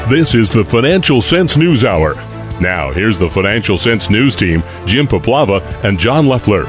This is the Financial Sense News Hour. Now, here's the Financial Sense News team, Jim Poplava and John Leffler.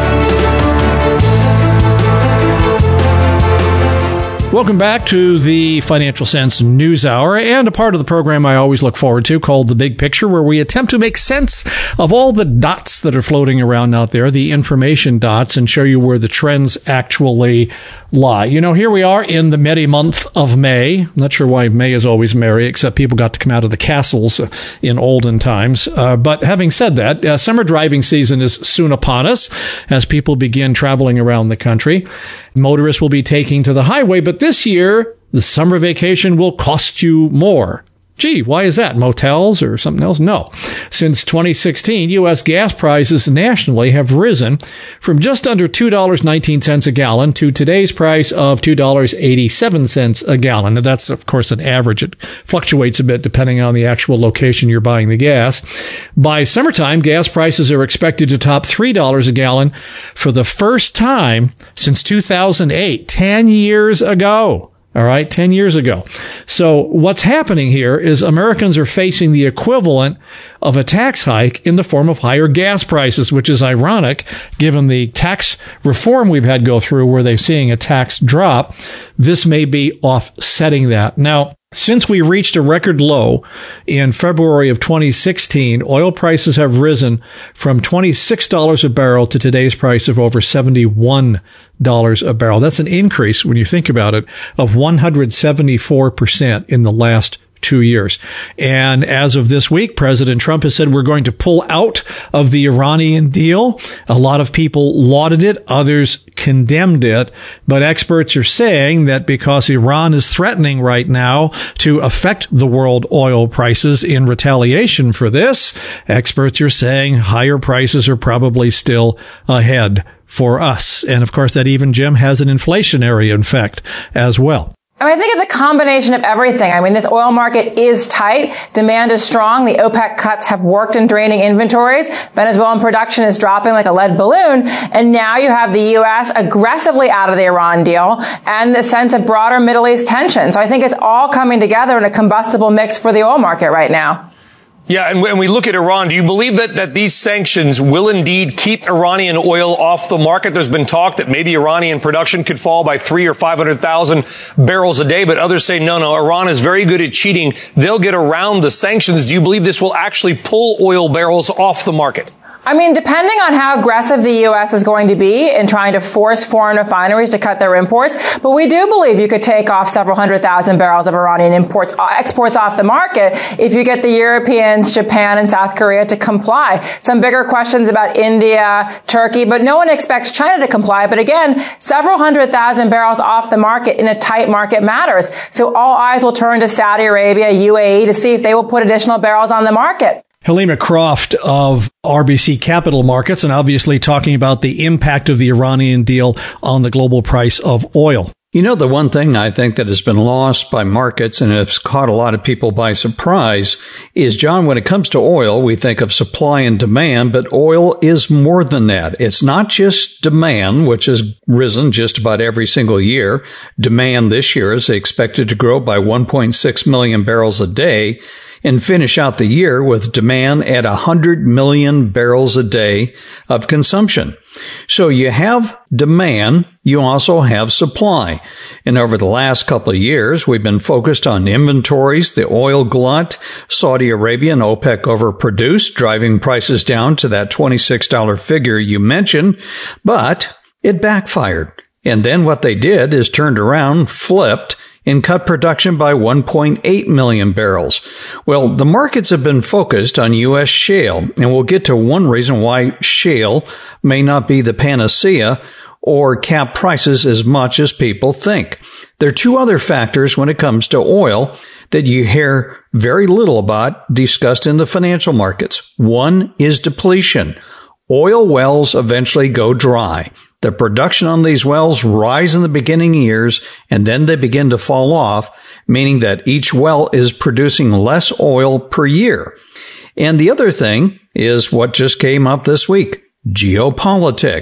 Welcome back to the Financial Sense News Hour and a part of the program I always look forward to called The Big Picture, where we attempt to make sense of all the dots that are floating around out there, the information dots, and show you where the trends actually lie. You know, here we are in the merry month of May. I'm not sure why May is always merry, except people got to come out of the castles in olden times. But having said that, summer driving season is soon upon us as people begin traveling around the country. Motorists will be taking to the highway, but this year, the summer vacation will cost you more. Gee, why is that? Motels or something else? No. Since 2016, U.S. gas prices nationally have risen from just under $2.19 a gallon to today's price of $2.87 a gallon. Now, that's, of course, an average. It fluctuates a bit depending on the actual location you're buying the gas. By summertime, gas prices are expected to top $3 a gallon for the first time since 2008, 10 years ago. All right, 10 years ago. So what's happening here is Americans are facing the equivalent of a tax hike in the form of higher gas prices, which is ironic given the tax reform we've had go through where they're seeing a tax drop. This may be offsetting that. Now, since we reached a record low in February of 2016, oil prices have risen from $26 a barrel to today's price of over $71 a barrel. That's an increase, when you think about it, of 174% in the last 2 years. And as of this week, President Trump has said we're going to pull out of the Iranian deal. A lot of people lauded it. Others condemned it. But experts are saying that because Iran is threatening right now to affect the world oil prices in retaliation for this, experts are saying higher prices are probably still ahead for us. And of course, that even, Jim, has an inflationary effect as well. I think it's a combination of everything. This oil market is tight. Demand is strong. The OPEC cuts have worked in draining inventories. Venezuelan production is dropping like a lead balloon. And now you have the U.S. aggressively out of the Iran deal and the sense of broader Middle East tension. So I think it's all coming together in a combustible mix for the oil market right now. Yeah, and when we look at Iran, do you believe that these sanctions will indeed keep Iranian oil off the market? There's been talk that maybe Iranian production could fall by 300,000 or 500,000 barrels a day, but others say, no, Iran is very good at cheating. They'll get around the sanctions. Do you believe this will actually pull oil barrels off the market? Depending on how aggressive the U.S. is going to be in trying to force foreign refineries to cut their imports, but we do believe you could take off several 100,000 barrels of Iranian exports off the market if you get the Europeans, Japan, and South Korea to comply. Some bigger questions about India, Turkey, but no one expects China to comply. But again, several 100,000 barrels off the market in a tight market matters. So all eyes will turn to Saudi Arabia, UAE, to see if they will put additional barrels on the market. Helima Croft of RBC Capital Markets, and obviously talking about the impact of the Iranian deal on the global price of oil. You know, the one thing I think that has been lost by markets and has caught a lot of people by surprise is, John, when it comes to oil, we think of supply and demand, but oil is more than that. It's not just demand, which has risen just about every single year. Demand this year is expected to grow by 1.6 million barrels a day and finish out the year with demand at 100 million barrels a day of consumption. So you have demand, you also have supply. And over the last couple of years, we've been focused on inventories, the oil glut. Saudi Arabia and OPEC overproduced, driving prices down to that $26 figure you mentioned, but it backfired. And then what they did is turned around, flipped, and cut production by 1.8 million barrels. Well, the markets have been focused on U.S. shale, and we'll get to one reason why shale may not be the panacea or cap prices as much as people think. There are two other factors when it comes to oil that you hear very little about discussed in the financial markets. One is depletion. Oil wells eventually go dry. The production on these wells rise in the beginning years, and then they begin to fall off, meaning that each well is producing less oil per year. And the other thing is what just came up this week, geopolitics.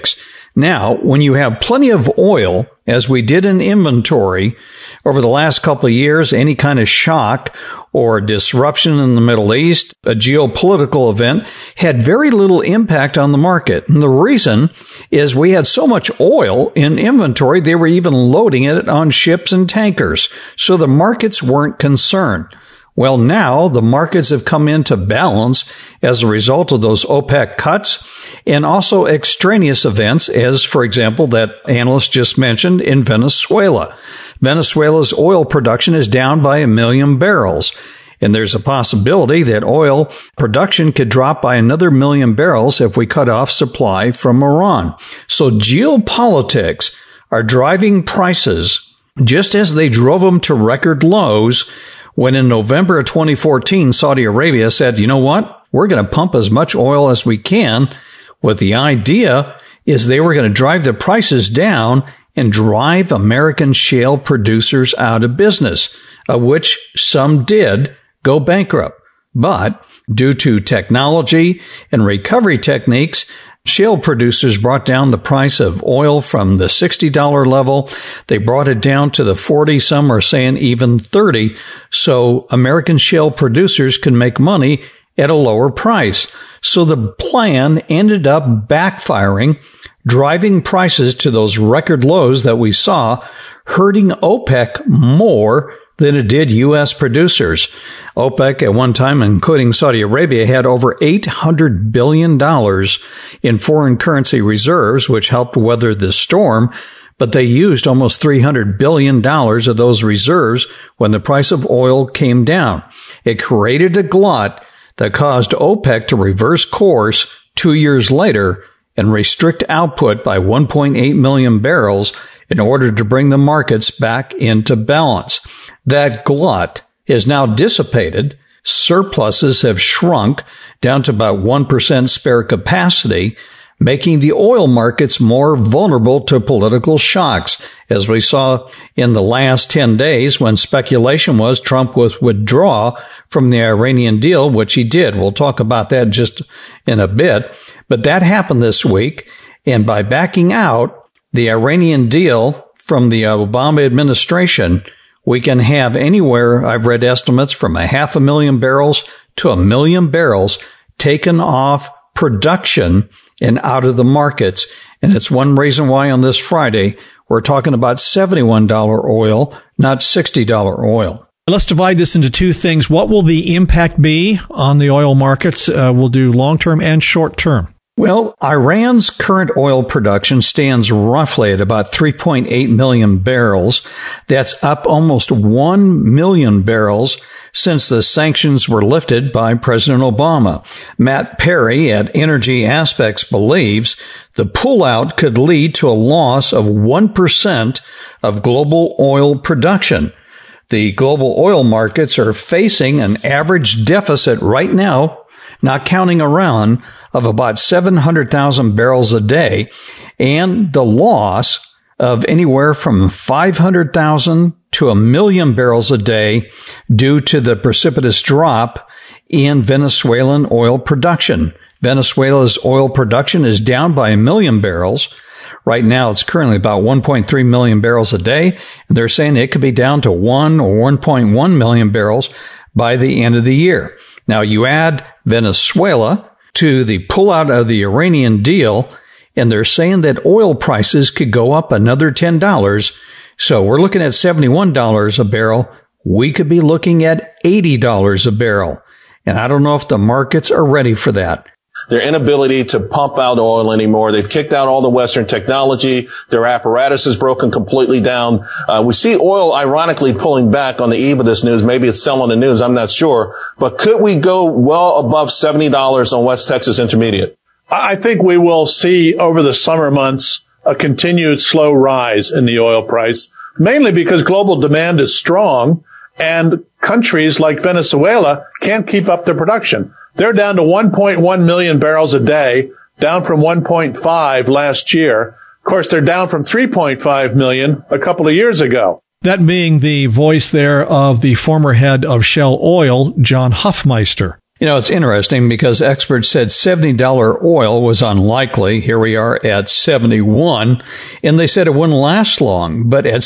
Now, when you have plenty of oil, as we did in inventory over the last couple of years, any kind of shock or disruption in the Middle East, a geopolitical event, had very little impact on the market. And the reason is we had so much oil in inventory, they were even loading it on ships and tankers. So the markets weren't concerned. Well, now the markets have come into balance as a result of those OPEC cuts and also extraneous events, as, for example, that analyst just mentioned in Venezuela. Venezuela's oil production is down by 1 million barrels. And there's a possibility that oil production could drop by another 1 million barrels if we cut off supply from Iran. So geopolitics are driving prices just as they drove them to record lows when in November of 2014, Saudi Arabia said, you know what? We're going to pump as much oil as we can. What the idea is they were going to drive the prices down and drive American shale producers out of business, of which some did go bankrupt. But due to technology and recovery techniques, shale producers brought down the price of oil from the $60 level. They brought it down to the 40. Some are saying even 30. So American shale producers can make money at a lower price. So the plan ended up backfiring, driving prices to those record lows that we saw, hurting OPEC more than it did U.S. producers. OPEC at one time, including Saudi Arabia, had over $800 billion in foreign currency reserves, which helped weather the storm, but they used almost $300 billion of those reserves when the price of oil came down. It created a glut that caused OPEC to reverse course 2 years later and restrict output by 1.8 million barrels in order to bring the markets back into balance. That glut is now dissipated. Surpluses have shrunk down to about 1% spare capacity, making the oil markets more vulnerable to political shocks, as we saw in the last 10 days when speculation was Trump would withdraw from the Iranian deal, which he did. We'll talk about that just in a bit. But that happened this week, and by backing out the Iranian deal from the Obama administration, we can have anywhere, I've read estimates, from 500,000 barrels to 1 million barrels taken off production and out of the markets. And it's one reason why on this Friday, we're talking about $71 oil, not $60 oil. Let's divide this into two things. What will the impact be on the oil markets? We'll do long-term and short-term. Well, Iran's current oil production stands roughly at about 3.8 million barrels. That's up almost 1 million barrels since the sanctions were lifted by President Obama. Matt Perry at Energy Aspects believes the pullout could lead to a loss of 1% of global oil production. The global oil markets are facing an average deficit right now, not counting Iran, of about 700,000 barrels a day, and the loss of anywhere from 500,000 to 1 million barrels a day due to the precipitous drop in Venezuelan oil production. Venezuela's oil production is down by 1 million barrels. Right now, it's currently about 1.3 million barrels a day, and they're saying it could be down to 1 or 1.1 million barrels by the end of the year. Now, you add Venezuela to the pullout of the Iranian deal, and they're saying that oil prices could go up another $10. So we're looking at $71 a barrel. We could be looking at $80 a barrel. And I don't know if the markets are ready for that. Their inability to pump out oil anymore. They've kicked out all the Western technology. Their apparatus is broken completely down. We see oil ironically pulling back on the eve of this news. Maybe it's selling the news. I'm not sure. But could we go well above $70 on West Texas Intermediate? I think we will see over the summer months a continued slow rise in the oil price, mainly because global demand is strong and countries like Venezuela can't keep up their production. They're down to 1.1 million barrels a day, down from 1.5 last year. Of course, they're down from 3.5 million a couple of years ago. That being the voice there of the former head of Shell Oil, John Hofmeister. You know, it's interesting because experts said $70 oil was unlikely. Here we are at $71, and they said it wouldn't last long. But at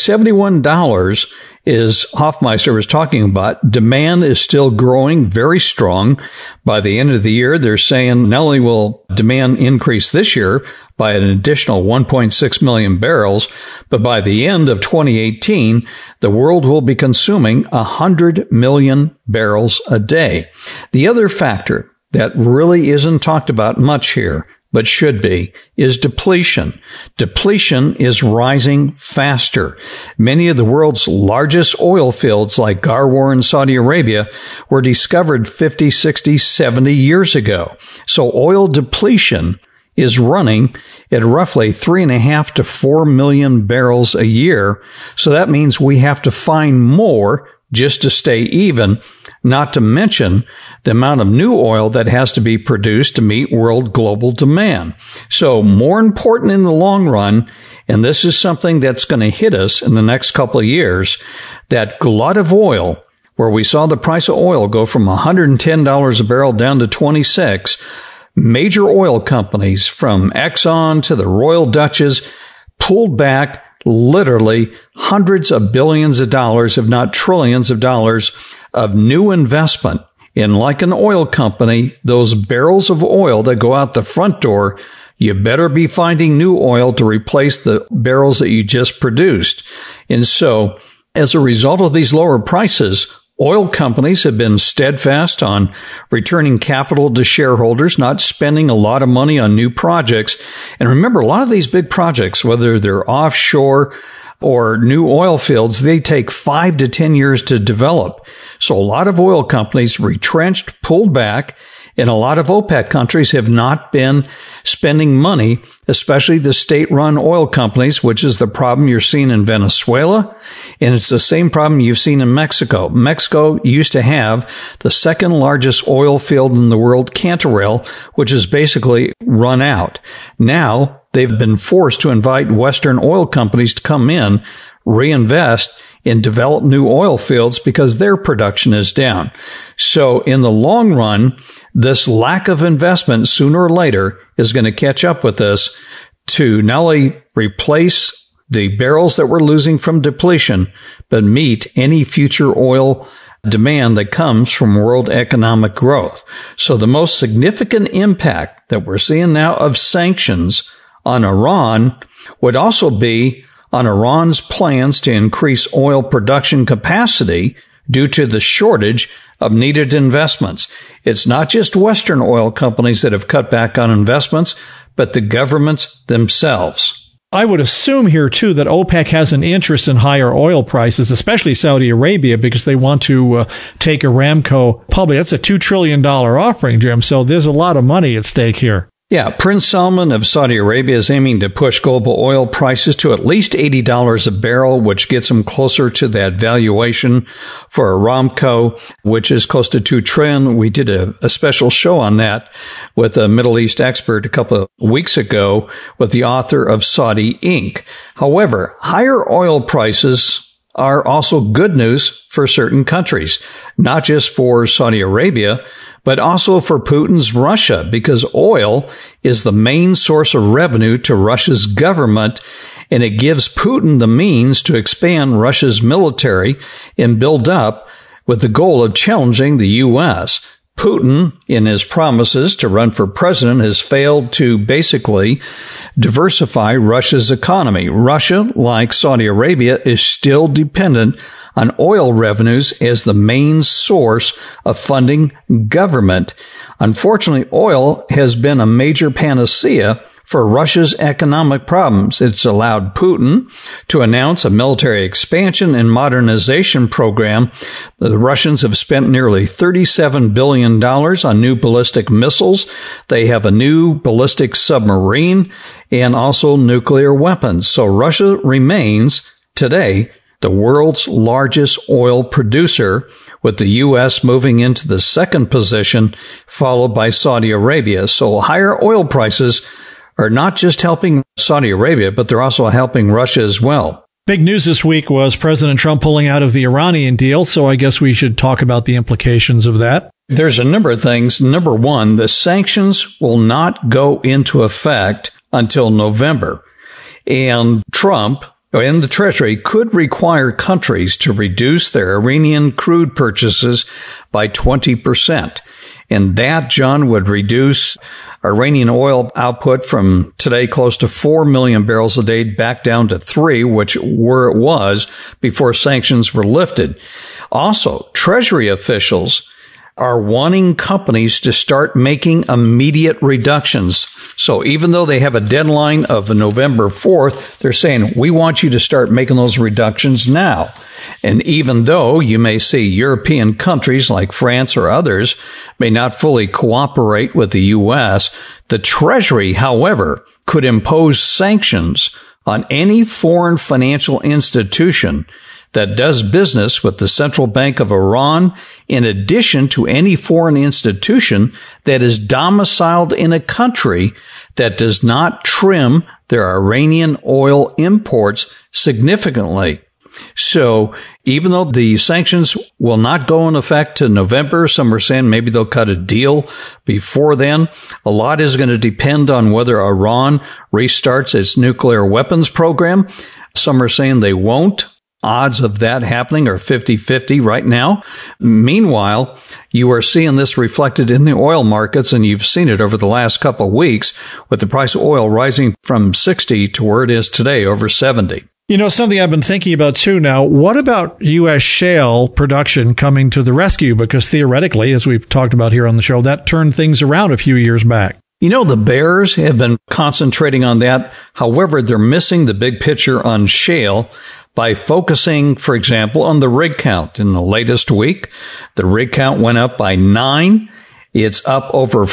$71, is Hoffmeister was talking about, demand is still growing very strong. By the end of the year, they're saying not only will demand increase this year by an additional 1.6 million barrels, but by the end of 2018, the world will be consuming 100 million barrels a day. The other factor that really isn't talked about much here, but should be, is depletion. Depletion is rising faster. Many of the world's largest oil fields, like Ghawar in Saudi Arabia, were discovered 50, 60, 70 years ago. So oil depletion is running at roughly 3.5 to 4 million barrels a year. So that means we have to find more just to stay even, not to mention the amount of new oil that has to be produced to meet world global demand. So more important in the long run, and this is something that's going to hit us in the next couple of years, that glut of oil, where we saw the price of oil go from $110 a barrel down to $26, major oil companies from Exxon to the Royal Dutches pulled back literally hundreds of billions of dollars, if not trillions of dollars, of new investment in, like an oil company, those barrels of oil that go out the front door. You better be finding new oil to replace the barrels that you just produced. And so, as a result of these lower prices, oil companies have been steadfast on returning capital to shareholders, not spending a lot of money on new projects. And remember, a lot of these big projects, whether they're offshore or new oil fields, they take 5 to 10 years to develop. So a lot of oil companies retrenched, pulled back, and a lot of OPEC countries have not been spending money, especially the state-run oil companies, which is the problem you're seeing in Venezuela, and it's the same problem you've seen in Mexico. Mexico used to have the second largest oil field in the world, Cantarell, which is basically run out. Now, they've been forced to invite Western oil companies to come in, reinvest, and develop new oil fields because their production is down. So in the long run, this lack of investment sooner or later is going to catch up with us to not only replace the barrels that we're losing from depletion, but meet any future oil demand that comes from world economic growth. So the most significant impact that we're seeing now of sanctions on Iran would also be on Iran's plans to increase oil production capacity due to the shortage of needed investments. It's not just Western oil companies that have cut back on investments, but the governments themselves. I would assume here, too, that OPEC has an interest in higher oil prices, especially Saudi Arabia, because they want to take Aramco public. That's a $2 trillion offering, Jim. So there's a lot of money at stake here. Yeah, Prince Salman of Saudi Arabia is aiming to push global oil prices to at least $80 a barrel, which gets them closer to that valuation for Aramco, which is close to $2 trillion. We did a special show on that with a Middle East expert a couple of weeks ago with the author of Saudi Inc. However, higher oil prices are also good news for certain countries, not just for Saudi Arabia, but also for Putin's Russia, because oil is the main source of revenue to Russia's government, and it gives Putin the means to expand Russia's military and build up with the goal of challenging the U.S. Putin, in his promises to run for president, has failed to basically diversify Russia's economy. Russia, like Saudi Arabia, is still dependent on oil revenues as the main source of funding government. Unfortunately, oil has been a major panacea for Russia's economic problems. It's allowed Putin to announce a military expansion and modernization program. The Russians have spent nearly $37 billion on new ballistic missiles. They have a new ballistic submarine and also nuclear weapons. So Russia remains today the world's largest oil producer, with the U.S. moving into the second position, followed by Saudi Arabia. So higher oil prices are not just helping Saudi Arabia, but they're also helping Russia as well. Big news this week was President Trump pulling out of the Iranian deal, so I guess we should talk about the implications of that. There's a number of things. Number one, the sanctions will not go into effect until November. And Trump and the Treasury could require countries to reduce their Iranian crude purchases by 20%. And that, John, would reduce Iranian oil output from today close to 4 million barrels a day back down to 3, which where it was before sanctions were lifted. Also, Treasury officials are wanting companies to start making immediate reductions. So even though they have a deadline of November 4th, they're saying, we want you to start making those reductions now. And even though you may see European countries like France or others may not fully cooperate with the U.S., the Treasury, however, could impose sanctions on any foreign financial institution that does business with the Central Bank of Iran, in addition to any foreign institution that is domiciled in a country that does not trim their Iranian oil imports significantly. So even though the sanctions will not go in effect to November, some are saying maybe they'll cut a deal before then. A lot is going to depend on whether Iran restarts its nuclear weapons program. Some are saying they won't. Odds of that happening are 50-50 right now. Meanwhile, you are seeing this reflected in the oil markets, and you've seen it over the last couple of weeks with the price of oil rising from 60 to where it is today, over 70. You know, something I've been thinking about too now, what about U.S. shale production coming to the rescue? Because theoretically, as we've talked about here on the show, that turned things around a few years back. You know, the bears have been concentrating on that. However, they're missing the big picture on shale by focusing, for example, on the rig count. In the latest week, the rig count went up by 9. It's up over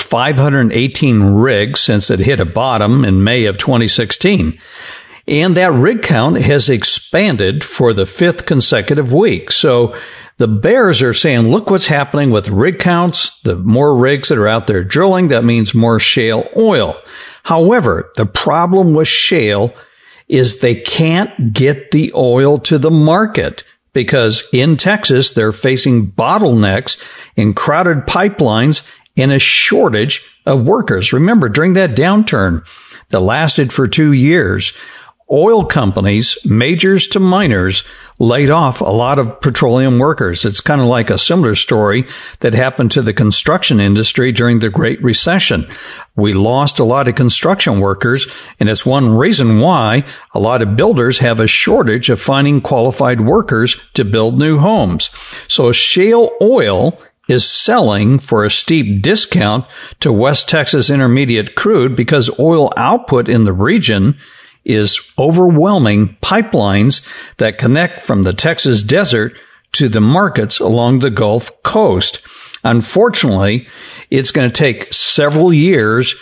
518 rigs since it hit a bottom in May of 2016. And that rig count has expanded for the 5th consecutive week. So the bears are saying, look what's happening with rig counts. The more rigs that are out there drilling, that means more shale oil. However, the problem with shale is they can't get the oil to the market because in Texas, they're facing bottlenecks in crowded pipelines and a shortage of workers. Remember, during that downturn that lasted for 2 years, oil companies, majors to minors, laid off a lot of petroleum workers. It's kind of like a similar story that happened to the construction industry during the Great Recession. We lost a lot of construction workers, and it's one reason why a lot of builders have a shortage of finding qualified workers to build new homes. So shale oil is selling for a steep discount to West Texas Intermediate crude because oil output in the region is overwhelming pipelines that connect from the Texas desert to the markets along the Gulf Coast. Unfortunately, it's going to take several years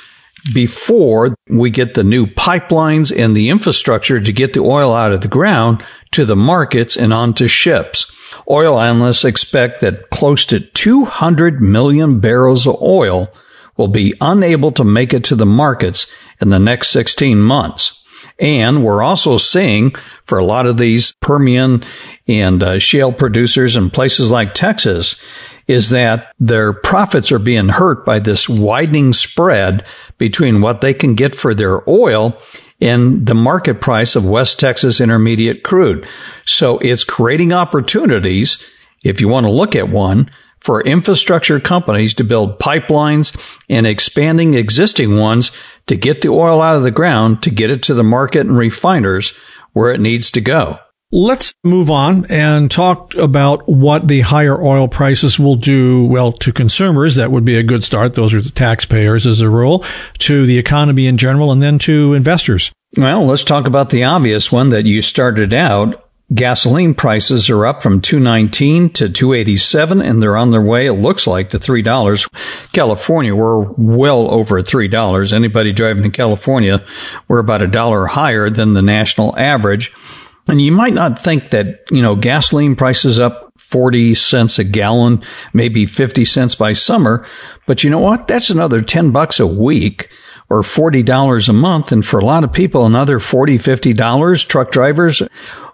before we get the new pipelines and the infrastructure to get the oil out of the ground to the markets and onto ships. Oil analysts expect that close to 200 million barrels of oil will be unable to make it to the markets in the next 16 months. And we're also seeing for a lot of these Permian and shale producers in places like Texas is that their profits are being hurt by this widening spread between what they can get for their oil and the market price of West Texas Intermediate crude. So it's creating opportunities, if you want to look at one, for infrastructure companies to build pipelines and expanding existing ones to get the oil out of the ground, to get it to the market and refiners where it needs to go. Let's move on and talk about what the higher oil prices will do, well, to consumers. That would be a good start. Those are the taxpayers as a rule, to the economy in general, and then to investors. Well, let's talk about the obvious one that you started out. Gasoline prices are up from $2.19 to $2.87, and they're on their way, it looks like, to $3. California, we're well over $3. Anybody driving in California, we're about $1 higher than the national average. And you might not think that, gasoline prices up 40 cents a gallon, maybe 50 cents by summer. But you know what? That's another $10 a week or $40 a month. And for a lot of people, another $40, $50, truck drivers.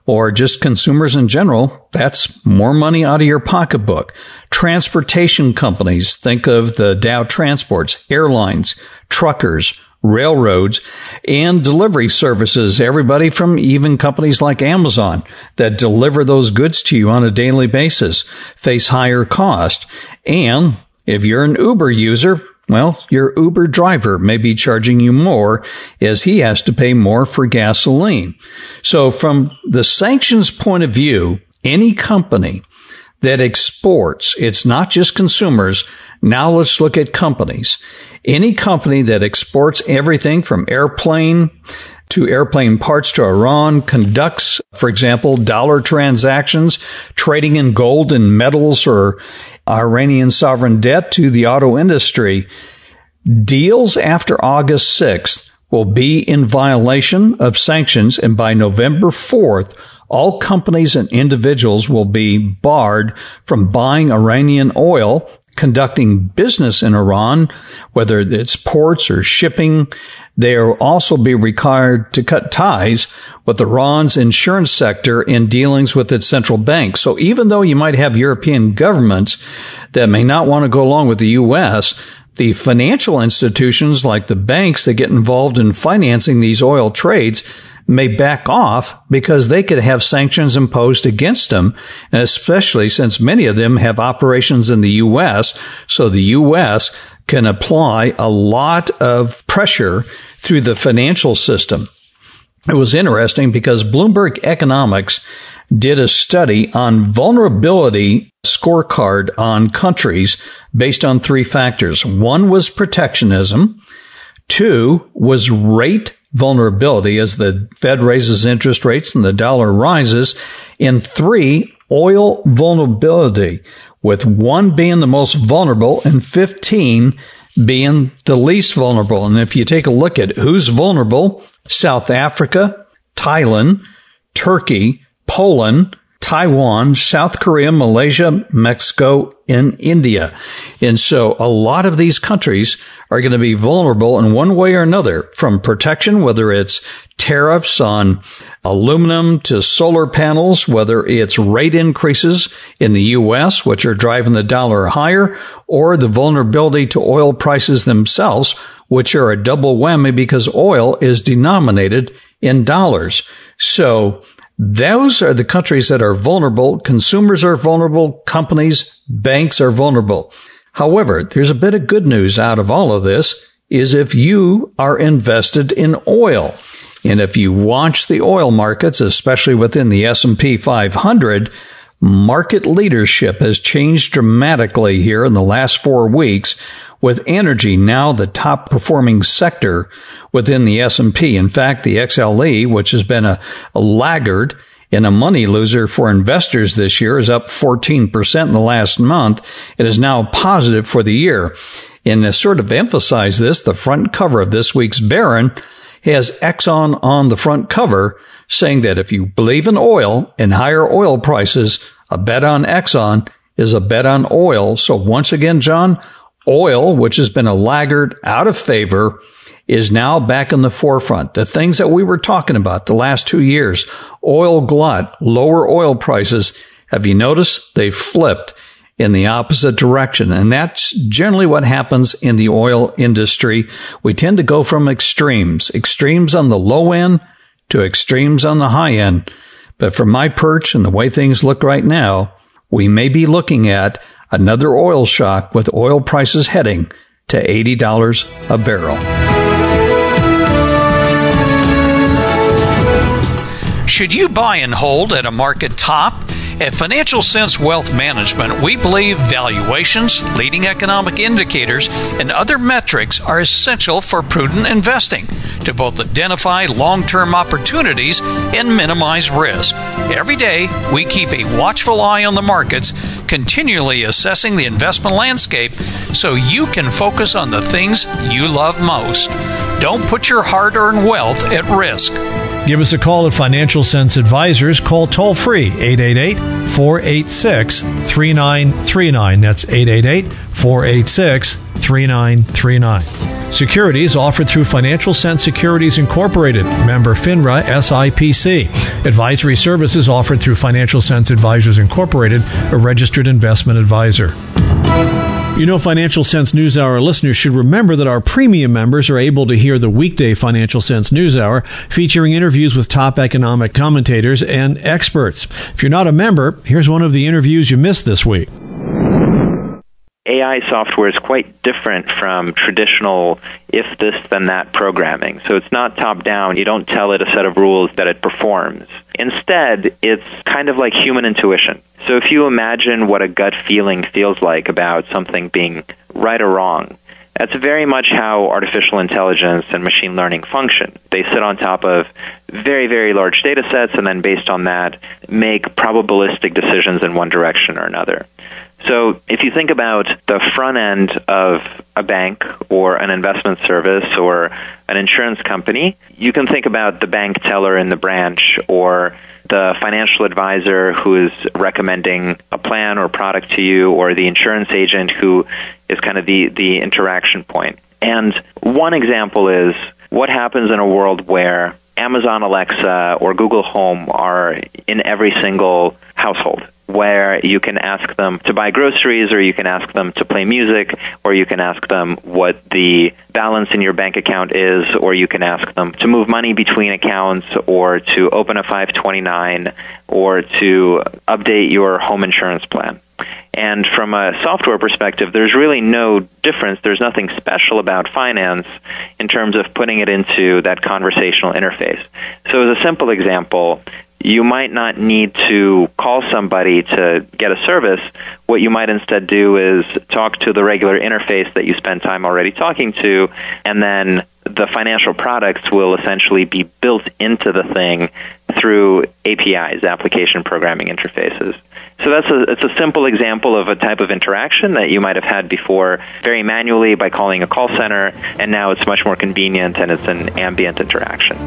or just consumers in general, that's more money out of your pocketbook. Transportation companies, think of the Dow Transports, airlines, truckers, railroads, and delivery services, everybody from even companies like Amazon that deliver those goods to you on a daily basis face higher cost. And if you're an Uber user, well, your Uber driver may be charging you more as he has to pay more for gasoline. So from the sanctions point of view, any company that exports, it's not just consumers. Now let's look at companies. Any company that exports everything from airplane to airplane parts to Iran, conducts, for example, dollar transactions, trading in gold and metals or Iranian sovereign debt to the auto industry, deals after August 6th will be in violation of sanctions, and by November 4th, all companies and individuals will be barred from buying Iranian oil, conducting business in Iran, whether it's ports or shipping. They will also be required to cut ties with Iran's insurance sector in dealings with its central bank. So even though you might have European governments that may not want to go along with the U.S., the financial institutions like the banks that get involved in financing these oil trades may back off because they could have sanctions imposed against them, and especially since many of them have operations in the U.S., so the U.S. can apply a lot of pressure through the financial system. It was interesting because Bloomberg Economics did a study on vulnerability scorecard on countries based on three factors. One was protectionism. Two was rate vulnerability as the Fed raises interest rates and the dollar rises. And three, oil vulnerability, with one being the most vulnerable and 15 being the least vulnerable. And if you take a look at who's vulnerable, South Africa, Thailand, Turkey, Poland, Taiwan, South Korea, Malaysia, Mexico, and India. And so a lot of these countries are going to be vulnerable in one way or another, from protection, whether it's tariffs on aluminum to solar panels, whether it's rate increases in the U.S., which are driving the dollar higher, or the vulnerability to oil prices themselves, which are a double whammy because oil is denominated in dollars. So those are the countries that are vulnerable. Consumers are vulnerable. Companies, banks are vulnerable. However, there's a bit of good news out of all of this is if you are invested in oil. And if you watch the oil markets, especially within the S&P 500, market leadership has changed dramatically here in the last 4 weeks, with energy now the top performing sector within the S&P. In fact, the XLE, which has been a laggard and a money loser for investors this year, is up 14% in the last month. It is now positive for the year. And to sort of emphasize this, the front cover of this week's Barron has Exxon on the front cover, saying that if you believe in oil and higher oil prices, a bet on Exxon is a bet on oil. So once again, John, oil, which has been a laggard, out of favor, is now back in the forefront. The things that we were talking about the last 2 years, oil glut, lower oil prices, have you noticed? They've flipped in the opposite direction. And that's generally what happens in the oil industry. We tend to go from extremes on the low end to extremes on the high end. But from my perch and the way things look right now, we may be looking at another oil shock with oil prices heading to $80 a barrel. Should you buy and hold at a market top? At Financial Sense Wealth Management, we believe valuations, leading economic indicators, and other metrics are essential for prudent investing to both identify long-term opportunities and minimize risk. Every day, we keep a watchful eye on the markets, continually assessing the investment landscape so you can focus on the things you love most. Don't put your hard-earned wealth at risk. Give us a call at Financial Sense Advisors. Call toll-free 888-486-3939. That's 888-486-3939. 3939. Securities offered through Financial Sense Securities Incorporated, member FINRA SIPC. Advisory services offered through Financial Sense Advisors Incorporated, a registered investment advisor. You know, Financial Sense NewsHour listeners should remember that our premium members are able to hear the weekday Financial Sense NewsHour featuring interviews with top economic commentators and experts. If you're not a member, here's one of the interviews you missed this week. AI software is quite different from traditional if this then that programming. So it's not top down. You don't tell it a set of rules that it performs. Instead, it's kind of like human intuition. So if you imagine what a gut feeling feels like about something being right or wrong, that's very much how artificial intelligence and machine learning function. They sit on top of very, very large data sets and then based on that make probabilistic decisions in one direction or another. So if you think about the front end of a bank or an investment service or an insurance company, you can think about the bank teller in the branch or the financial advisor who is recommending a plan or product to you or the insurance agent who is kind of the interaction point. And one example is what happens in a world where Amazon Alexa or Google Home are in every single household, where you can ask them to buy groceries, or you can ask them to play music, or you can ask them what the balance in your bank account is, or you can ask them to move money between accounts, or to open a 529, or to update your home insurance plan. And from a software perspective, there's really no difference. There's nothing special about finance in terms of putting it into that conversational interface. So as a simple example, you might not need to call somebody to get a service. What you might instead do is talk to the regular interface that you spend time already talking to, and then the financial products will essentially be built into the thing through APIs, application programming interfaces. So it's a simple example of a type of interaction that you might have had before very manually by calling a call center, and now it's much more convenient and it's an ambient interaction.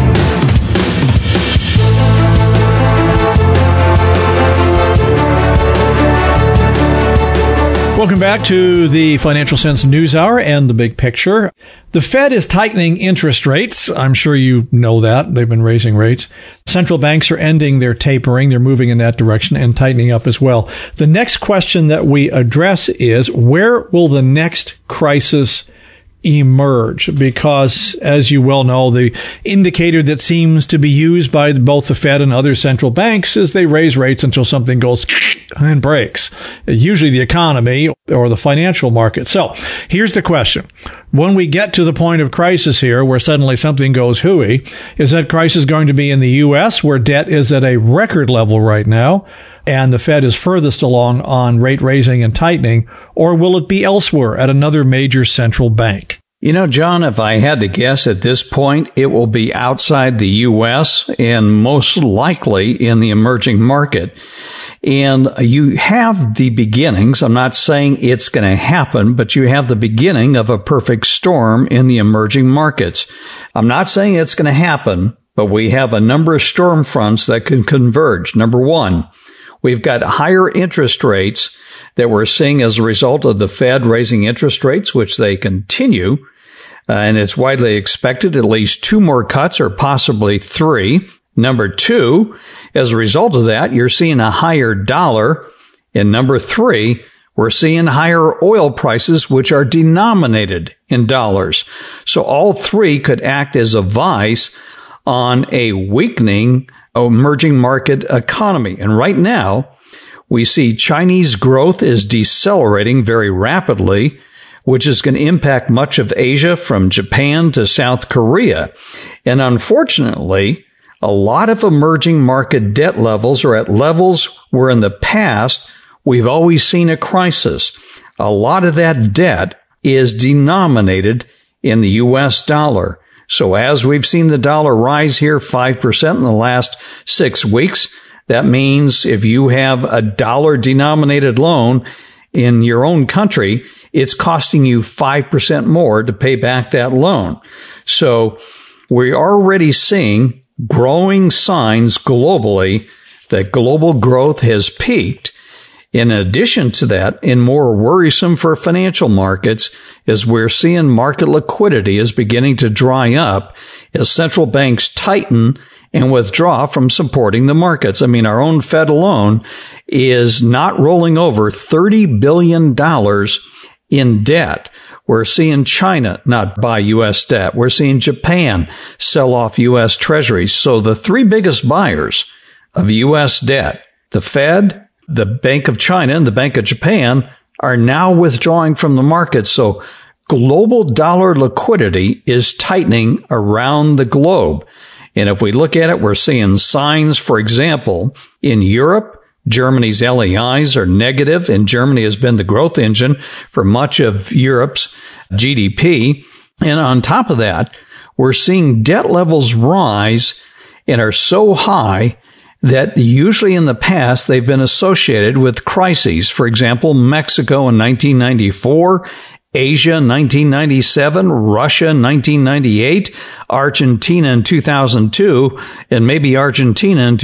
Welcome back to the Financial Sense NewsHour and the Big Picture. The Fed is tightening interest rates. I'm sure you know that. They've been raising rates. Central banks are ending their tapering. They're moving in that direction and tightening up as well. The next question that we address is, where will the next crisis emerge? Because, as you well know, the indicator that seems to be used by both the Fed and other central banks is they raise rates until something goes and breaks, usually the economy or the financial market. So here's the question. When we get to the point of crisis here where suddenly something goes hooey, is that crisis going to be in the U.S. where debt is at a record level right now and the Fed is furthest along on rate raising and tightening, or will it be elsewhere at another major central bank? You know, John, if I had to guess at this point, it will be outside the U.S. and most likely in the emerging market. And you have the beginnings. I'm not saying it's going to happen, but you have the beginning of a perfect storm in the emerging markets. I'm not saying it's going to happen, but we have a number of storm fronts that can converge. Number one, we've got higher interest rates that we're seeing as a result of the Fed raising interest rates, which they continue. And it's widely expected at least 2 more cuts or possibly 3. Number 2, as a result of that, you're seeing a higher dollar. And number 3, we're seeing higher oil prices, which are denominated in dollars. So all 3 could act as a vice on a weakening emerging market economy. And right now, we see Chinese growth is decelerating very rapidly, which is going to impact much of Asia from Japan to South Korea. And unfortunately, a lot of emerging market debt levels are at levels where in the past we've always seen a crisis. A lot of that debt is denominated in the U.S. dollar. So as we've seen the dollar rise here 5% in the last 6 weeks, that means if you have a dollar denominated loan in your own country, it's costing you 5% more to pay back that loan. So we're already seeing growing signs globally that global growth has peaked. In addition to that, and more worrisome for financial markets, is we're seeing market liquidity is beginning to dry up as central banks tighten and withdraw from supporting the markets. I mean, our own Fed alone is not rolling over $30 billion in debt. We're seeing China not buy U.S. debt. We're seeing Japan sell off U.S. treasuries. So the three biggest buyers of U.S. debt, the Fed, the Bank of China, and the Bank of Japan, are now withdrawing from the market. So global dollar liquidity is tightening around the globe. And if we look at it, we're seeing signs, for example, in Europe, Germany's LEIs are negative, and Germany has been the growth engine for much of Europe's GDP. And on top of that, we're seeing debt levels rise and are so high that usually in the past they've been associated with crises. For example, Mexico in 1994, Asia in 1997, Russia in 1998, Argentina in 2002, and maybe Argentina in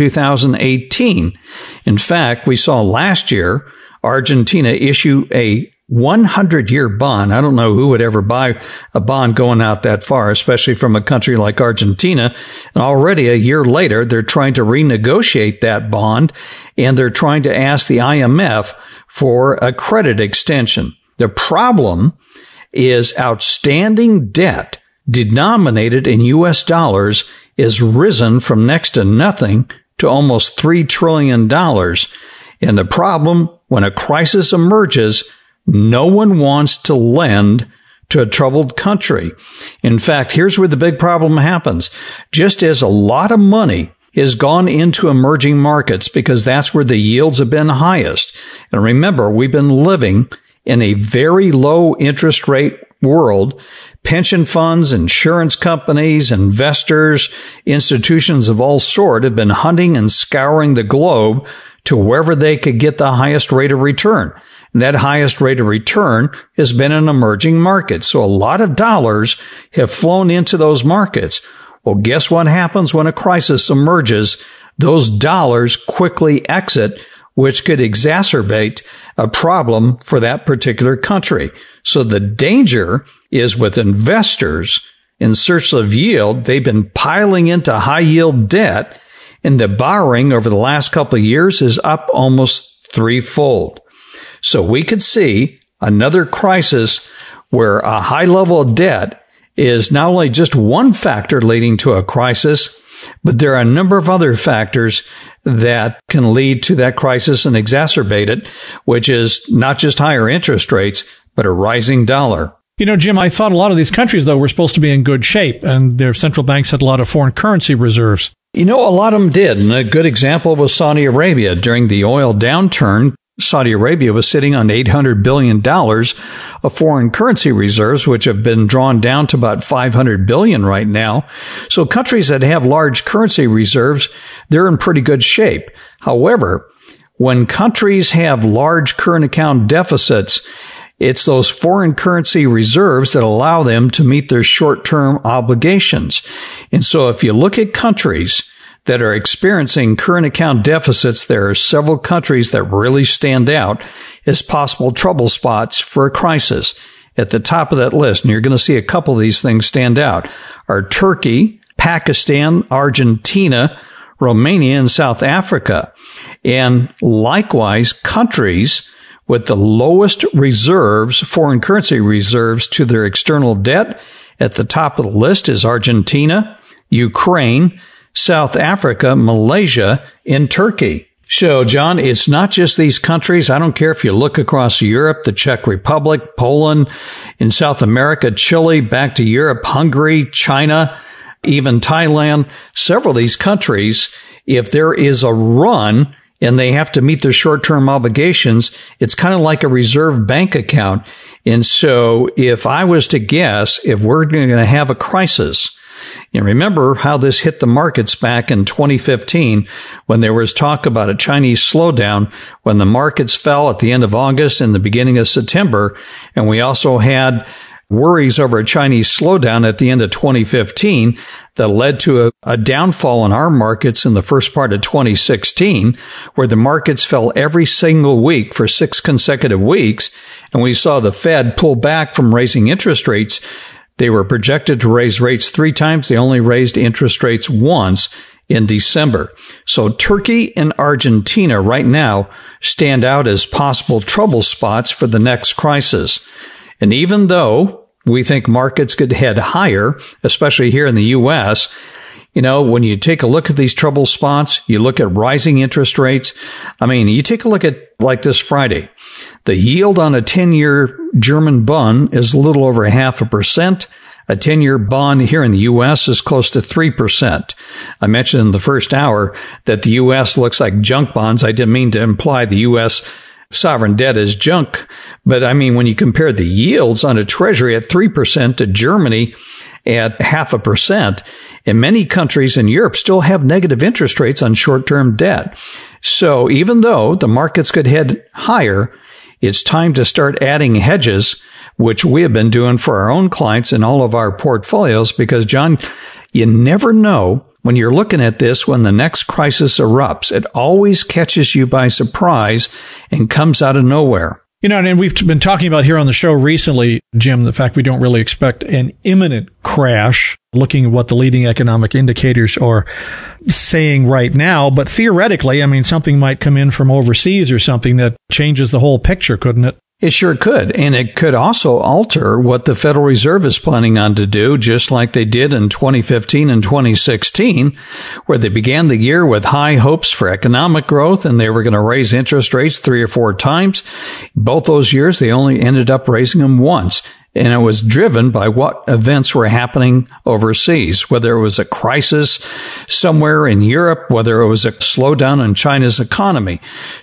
2018. In fact, we saw last year Argentina issue a 100-year bond. I don't know who would ever buy a bond going out that far, especially from a country like Argentina. And already a year later, they're trying to renegotiate that bond, and they're trying to ask the IMF for a credit extension. The problem is outstanding debt denominated in U.S. dollars is risen from next to nothing to almost $3 trillion. And the problem, when a crisis emerges, no one wants to lend to a troubled country. In fact, here's where the big problem happens. Just as a lot of money has gone into emerging markets because that's where the yields have been highest. And remember, we've been living in a very low interest rate world. Pension funds, insurance companies, investors, institutions of all sort have been hunting and scouring the globe to wherever they could get the highest rate of return. And that highest rate of return has been in emerging markets. So a lot of dollars have flown into those markets. Well, guess what happens when a crisis emerges? Those dollars quickly exit, which could exacerbate a problem for that particular country. So the danger is with investors in search of yield. They've been piling into high yield debt, and the borrowing over the last couple of years is up almost threefold. So we could see another crisis where a high level of debt is not only just one factor leading to a crisis, but there are a number of other factors that can lead to that crisis and exacerbate it, which is not just higher interest rates, but a rising dollar. You know, Jim, I thought a lot of these countries, though, were supposed to be in good shape, and their central banks had a lot of foreign currency reserves. You know, a lot of them did. And a good example was Saudi Arabia. During the oil downturn, Saudi Arabia was sitting on $800 billion of foreign currency reserves, which have been drawn down to about $500 billion right now. So countries that have large currency reserves, they're in pretty good shape. However, when countries have large current account deficits, it's those foreign currency reserves that allow them to meet their short-term obligations. And so if you look at countries that are experiencing current account deficits, there are several countries that really stand out as possible trouble spots for a crisis. At the top of that list, and you're going to see a couple of these things stand out, are Turkey, Pakistan, Argentina, Romania, and South Africa. And likewise, countries with the lowest reserves, foreign currency reserves to their external debt. At the top of the list is Argentina, Ukraine, South Africa, Malaysia, and Turkey. So, John, it's not just these countries. I don't care if you look across Europe, the Czech Republic, Poland, in South America, Chile, back to Europe, Hungary, China, even Thailand. Several of these countries, if there is a run and they have to meet their short-term obligations, it's kind of like a reserve bank account. And so if I was to guess, if we're going to have a crisis, and remember how this hit the markets back in 2015 when there was talk about a Chinese slowdown, when the markets fell at the end of August and the beginning of September. And we also had worries over a Chinese slowdown at the end of 2015 that led to a downfall in our markets in the first part of 2016, where the markets fell every single week for 6 consecutive weeks. And we saw the Fed pull back from raising interest rates. They were projected to raise rates 3 times. They only raised interest rates once in December. So Turkey and Argentina right now stand out as possible trouble spots for the next crisis. And even though we think markets could head higher, especially here in the U.S., when you take a look at these trouble spots, you look at rising interest rates. I mean, you take a look at like this Friday, the yield on a 10-year German bond is a little over 0.5%. A 10-year bond here in the U.S. is close to 3%. I mentioned in the first hour that the U.S. looks like junk bonds. I didn't mean to imply the U.S. sovereign debt is junk. But I mean, when you compare the yields on a treasury at 3% to Germany at 0.5%, and many countries in Europe still have negative interest rates on short-term debt. So even though the markets could head higher, it's time to start adding hedges, which we have been doing for our own clients in all of our portfolios, because, John, you never know when you're looking at this when the next crisis erupts. It always catches you by surprise and comes out of nowhere. And we've been talking about here on the show recently, Jim, the fact we don't really expect an imminent crash, looking at what the leading economic indicators are saying right now. But theoretically, I mean, something might come in from overseas or something that changes the whole picture, couldn't it? It sure could. And it could also alter what the Federal Reserve is planning on to do, just like they did in 2015 and 2016, where they began the year with high hopes for economic growth and they were going to raise interest rates 3 or 4 times. Both those years, they only ended up raising them once. And it was driven by what events were happening overseas, whether it was a crisis somewhere in Europe, whether it was a slowdown in China's economy.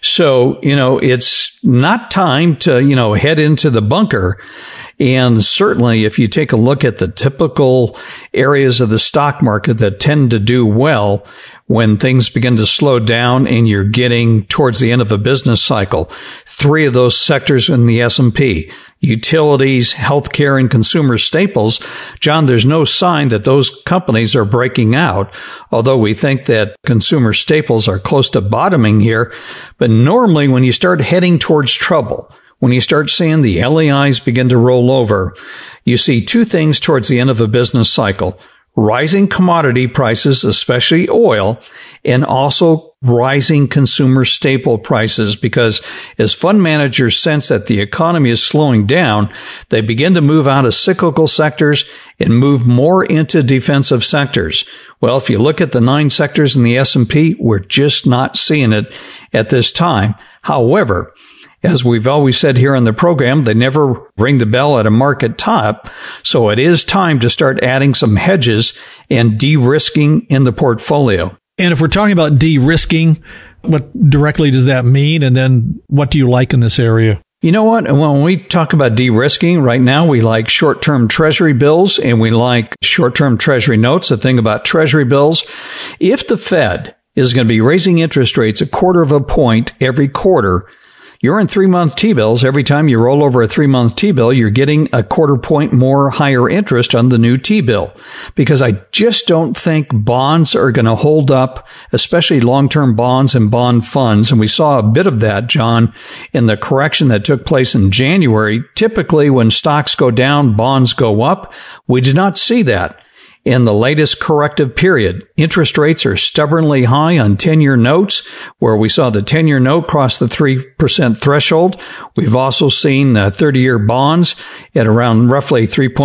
So, it's not time to, head into the bunker. And certainly if you take a look at the typical areas of the stock market that tend to do well when things begin to slow down and you're getting towards the end of a business cycle, 3 of those sectors in the S&P, utilities, healthcare, and consumer staples, John, there's no sign that those companies are breaking out, although we think that consumer staples are close to bottoming here. But normally when you start heading towards trouble, when you start seeing the LEIs begin to roll over, you see 2 things towards the end of a business cycle: rising commodity prices, especially oil, and also rising consumer staple prices, because as fund managers sense that the economy is slowing down, they begin to move out of cyclical sectors and move more into defensive sectors. Well, if you look at the 9 sectors in the S&P, we're just not seeing it at this time. However, as we've always said here on the program, they never ring the bell at a market top. So it is time to start adding some hedges and de-risking in the portfolio. And if we're talking about de-risking, what directly does that mean? And then what do you like in this area? You know what? When we talk about de-risking, right now we like short-term treasury bills and we like short-term treasury notes. The thing about treasury bills, if the Fed is going to be raising interest rates 0.25 point every quarter, you're in 3-month T-bills. Every time you roll over a 3-month T-bill, you're getting 0.25 point more higher interest on the new T-bill. Because I just don't think bonds are going to hold up, especially long-term bonds and bond funds. And we saw a bit of that, John, in the correction that took place in January. Typically, when stocks go down, bonds go up. We did not see that in the latest corrective period. Interest rates are stubbornly high on 10-year notes, where we saw the 10-year note cross the 3% threshold. We've also seen 30-year bonds at around roughly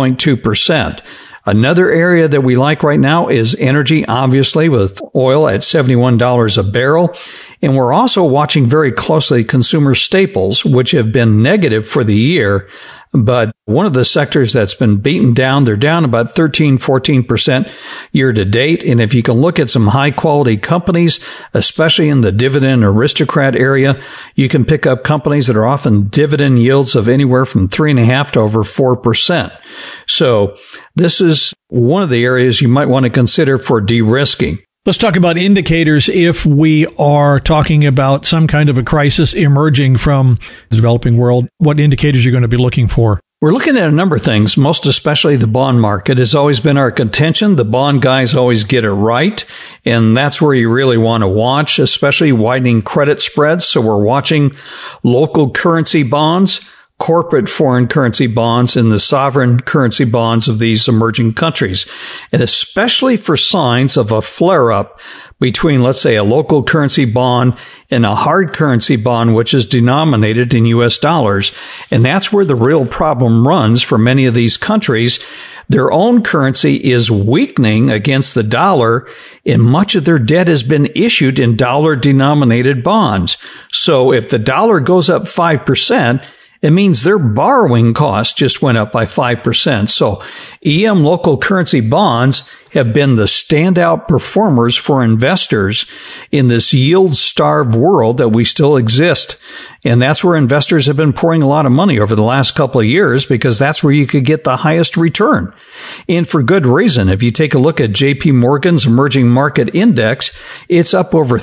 3.2%. Another area that we like right now is energy, obviously, with oil at $71 a barrel. And we're also watching very closely consumer staples, which have been negative for the year. But one of the sectors that's been beaten down, they're down about 13-14% year to date. And if you can look at some high quality companies, especially in the dividend aristocrat area, you can pick up companies that are often dividend yields of anywhere from 3.5% to over 4%. So this is one of the areas you might want to consider for de-risking. Let's talk about indicators if we are talking about some kind of a crisis emerging from the developing world. What indicators are you going to be looking for? We're looking at a number of things, most especially the bond market has always been our contention. The bond guys always get it right, and that's where you really want to watch, especially widening credit spreads. So we're watching local currency bonds, corporate foreign currency bonds, and the sovereign currency bonds of these emerging countries, and especially for signs of a flare-up between, let's say, a local currency bond and a hard currency bond, which is denominated in U.S. dollars. And that's where the real problem runs for many of these countries. Their own currency is weakening against the dollar, and much of their debt has been issued in dollar-denominated bonds. So if the dollar goes up 5%, it means their borrowing costs just went up by 5%. So EM local currency bonds have been the standout performers for investors in this yield-starved world that we still exist. And that's where investors have been pouring a lot of money over the last couple of years because that's where you could get the highest return. And for good reason. If you take a look at JP Morgan's Emerging Market Index, it's up over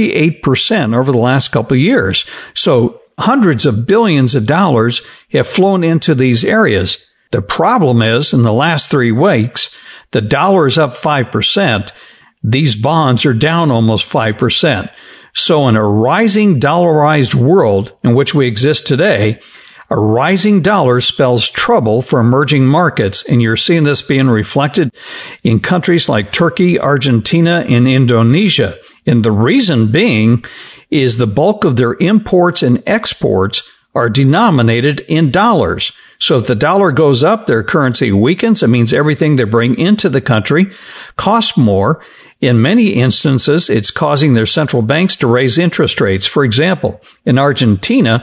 38% over the last couple of years. So hundreds of billions of dollars have flown into these areas. The problem is, in the last 3 weeks, the dollar is up 5%. These bonds are down almost 5%. So in a rising dollarized world in which we exist today, a rising dollar spells trouble for emerging markets, and you're seeing this being reflected in countries like Turkey, Argentina, and Indonesia. And the reason being is the bulk of their imports and exports are denominated in dollars. So if the dollar goes up, their currency weakens. It means everything they bring into the country costs more. In many instances, it's causing their central banks to raise interest rates. For example, in Argentina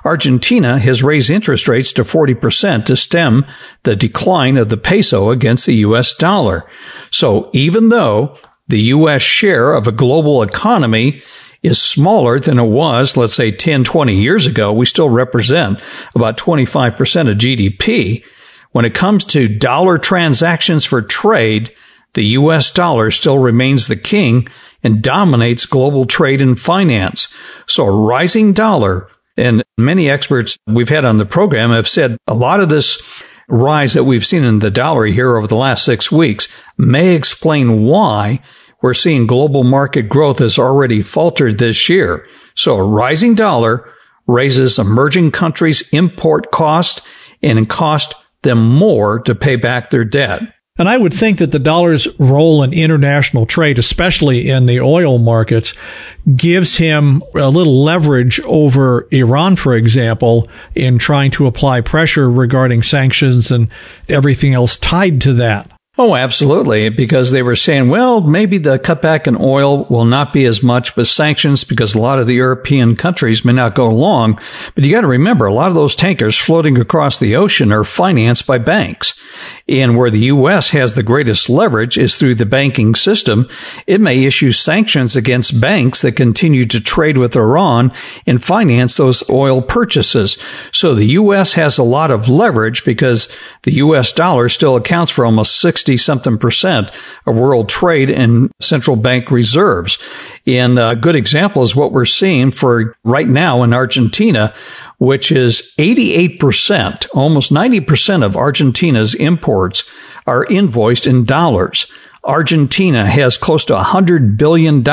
has raised interest rates to 40% to stem the decline of the peso against the U.S. dollar. So even though the U.S. share of a global economy is smaller than it was, let's say 10, 20 years ago, we still represent about 25% of GDP. When it comes to dollar transactions for trade, the U.S. dollar still remains the king and dominates global trade and finance. So a rising dollar, and many experts we've had on the program have said a lot of this rise that we've seen in the dollar here over the last 6 weeks may explain why we're seeing global market growth has already faltered this year. So a rising dollar raises emerging countries' import cost and cost them more to pay back their debt. And I would think that the dollar's role in international trade, especially in the oil markets, gives him a little leverage over Iran, for example, in trying to apply pressure regarding sanctions and everything else tied to that. Oh, absolutely, because they were saying, well, maybe the cutback in oil will not be as much with sanctions because a lot of the European countries may not go along. But you got to remember, a lot of those tankers floating across the ocean are financed by banks. And where the U.S. has the greatest leverage is through the banking system. It may issue sanctions against banks that continue to trade with Iran and finance those oil purchases. So the U.S. has a lot of leverage because the U.S. dollar still accounts for almost 60-something% of world trade and central bank reserves. And a good example is what we're seeing for right now in Argentina, which is 88%, almost 90% of Argentina's imports are invoiced in dollars. Argentina has close to $100 billion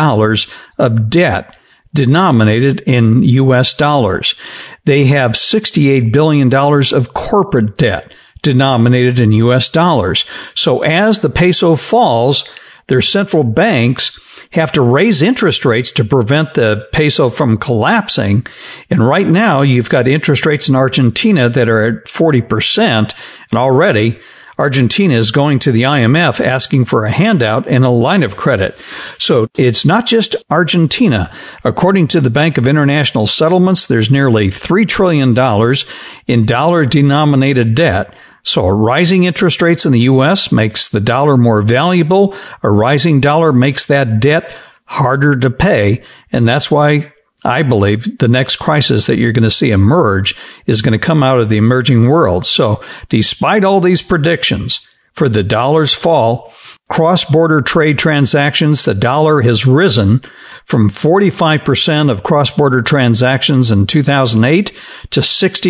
of debt denominated in U.S. dollars. They have $68 billion of corporate debt denominated in U.S. dollars. So as the peso falls, their central banks have to raise interest rates to prevent the peso from collapsing. And right now, you've got interest rates in Argentina that are at 40%. And already, Argentina is going to the IMF asking for a handout and a line of credit. So it's not just Argentina. According to the Bank of International Settlements, there's nearly $3 trillion in dollar-denominated debt. So rising interest rates in the U.S. makes the dollar more valuable. A rising dollar makes that debt harder to pay. And that's why I believe the next crisis that you're going to see emerge is going to come out of the emerging world. So despite all these predictions for the dollar's fall, cross-border trade transactions, the dollar has risen from 45% of cross-border transactions in 2008 to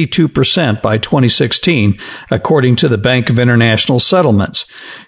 62% by 2016, according to the Bank of International Settlements.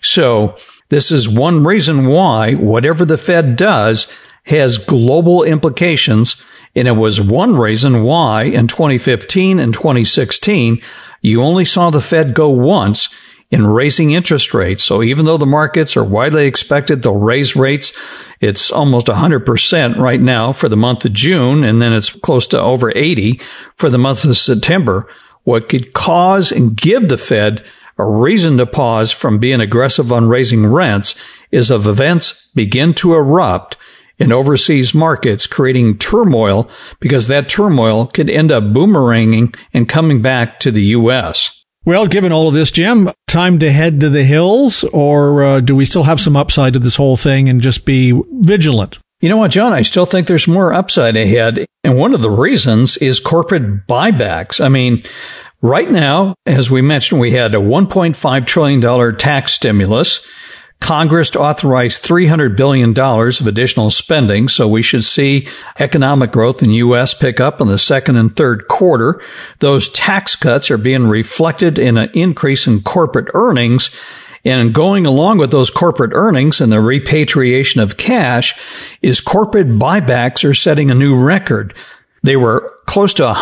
So this is one reason why whatever the Fed does has global implications. And it was one reason why in 2015 and 2016, you only saw the Fed go once in raising interest rates. So even though the markets are widely expected they'll raise rates, it's almost 100% right now for the month of June, and then it's close to over 80 for the month of September. What could cause and give the Fed a reason to pause from being aggressive on raising rents is if events begin to erupt in overseas markets, creating turmoil, because that turmoil could end up boomeranging and coming back to the U.S. Well, given all of this, Jim, time to head to the hills, or do we still have some upside to this whole thing and just be vigilant? You know what, John? I still think there's more upside ahead. And one of the reasons is corporate buybacks. I mean, right now, as we mentioned, we had a $1.5 trillion tax stimulus. Congress authorized $300 billion of additional spending, so we should see economic growth in the U.S. pick up in the second and third quarter. Those tax cuts are being reflected in an increase in corporate earnings, and going along with those corporate earnings and the repatriation of cash is corporate buybacks are setting a new record. They were close to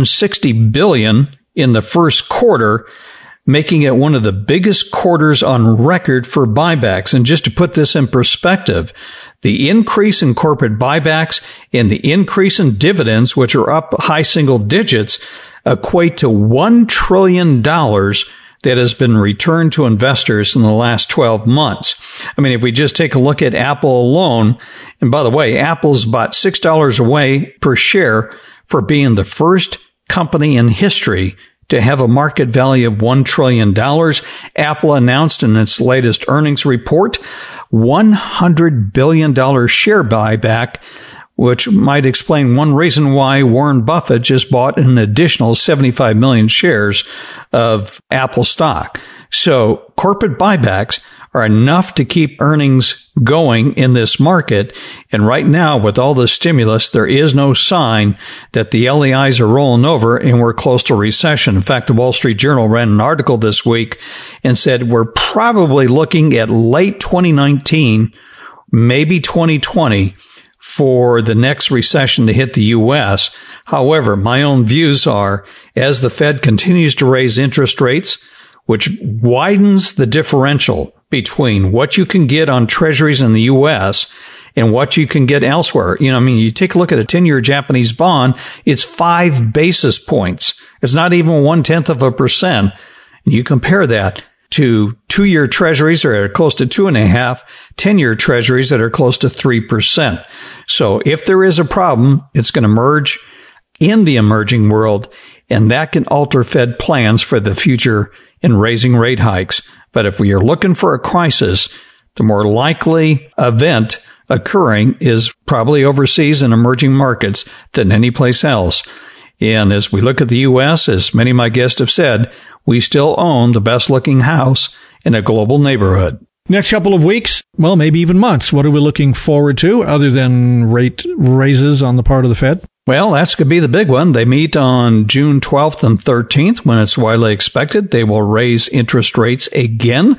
$160 billion in the first quarter, making it one of the biggest quarters on record for buybacks. And just to put this in perspective, the increase in corporate buybacks and the increase in dividends, which are up high single digits, equate to $1 trillion that has been returned to investors in the last 12 months. I mean, if we just take a look at Apple alone, and by the way, Apple's about $6 away per share for being the first company in history to have a market value of $1 trillion. Apple announced in its latest earnings report $100 billion share buyback, which might explain one reason why Warren Buffett just bought an additional 75 million shares of Apple stock. So corporate buybacks are enough to keep earnings going in this market. And right now, with all the stimulus, there is no sign that the LEIs are rolling over and we're close to recession. In fact, the Wall Street Journal ran an article this week and said we're probably looking at late 2019, maybe 2020, for the next recession to hit the U.S. However, my own views are, as the Fed continues to raise interest rates, which widens the differential between what you can get on treasuries in the U.S. and what you can get elsewhere. You know, I mean, you take a look at a 10-year Japanese bond, it's 5 basis points. It's not even 0.1%. And you compare that to 2-year treasuries that are close to 2.5%, 10-year treasuries that are close to 3%. So if there is a problem, it's going to merge in the emerging world, and that can alter Fed plans for the future in raising rate hikes. But if we are looking for a crisis, the more likely event occurring is probably overseas in emerging markets than any place else. And as we look at the U.S., as many of my guests have said, we still own the best looking house in a global neighborhood. Next couple of weeks, well, maybe even months, what are we looking forward to other than rate raises on the part of the Fed? Well, that's going to be the big one. They meet on June 12th and 13th when it's widely expected. They will raise interest rates again,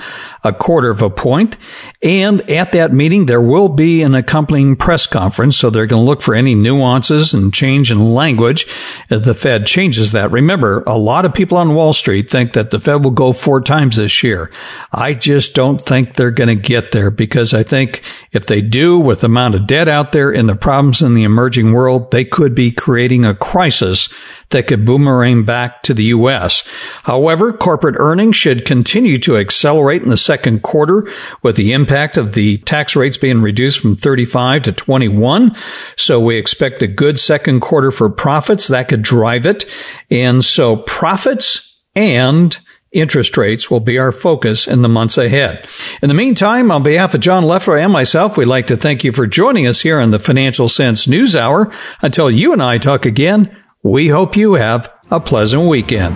0.25 point. And at that meeting, there will be an accompanying press conference. So they're going to look for any nuances and change in language as the Fed changes that. Remember, a lot of people on Wall Street think that the Fed will go 4 times this year. I just don't think they're going to get there, because I think if they do, with the amount of debt out there and the problems in the emerging world, they could be creating a crisis that could boomerang back to the U.S. However, corporate earnings should continue to accelerate in the second quarter, with the impact of the tax rates being reduced from 35 to 21. So we expect a good second quarter for profits that could drive it. And so profits and interest rates will be our focus in the months ahead. In the meantime, on behalf of John Loeffler and myself, we'd like to thank you for joining us here on the Financial Sense News Hour. Until you and I talk again, we hope you have a pleasant weekend.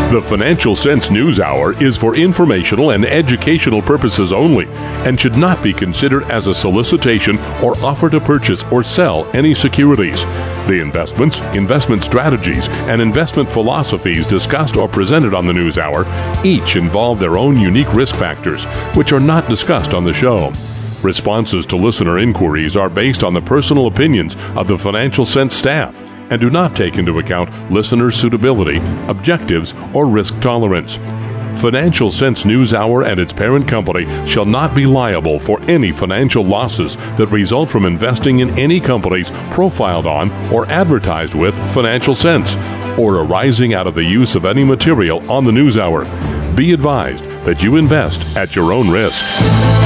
The Financial Sense News Hour is for informational and educational purposes only and should not be considered as a solicitation or offer to purchase or sell any securities. The investments, investment strategies, and investment philosophies discussed or presented on the News Hour each involve their own unique risk factors, which are not discussed on the show. Responses to listener inquiries are based on the personal opinions of the Financial Sense staff and do not take into account listener suitability, objectives, or risk tolerance. Financial Sense News Hour and its parent company shall not be liable for any financial losses that result from investing in any companies profiled on or advertised with Financial Sense, or arising out of the use of any material on the News Hour. Be advised that you invest at your own risk.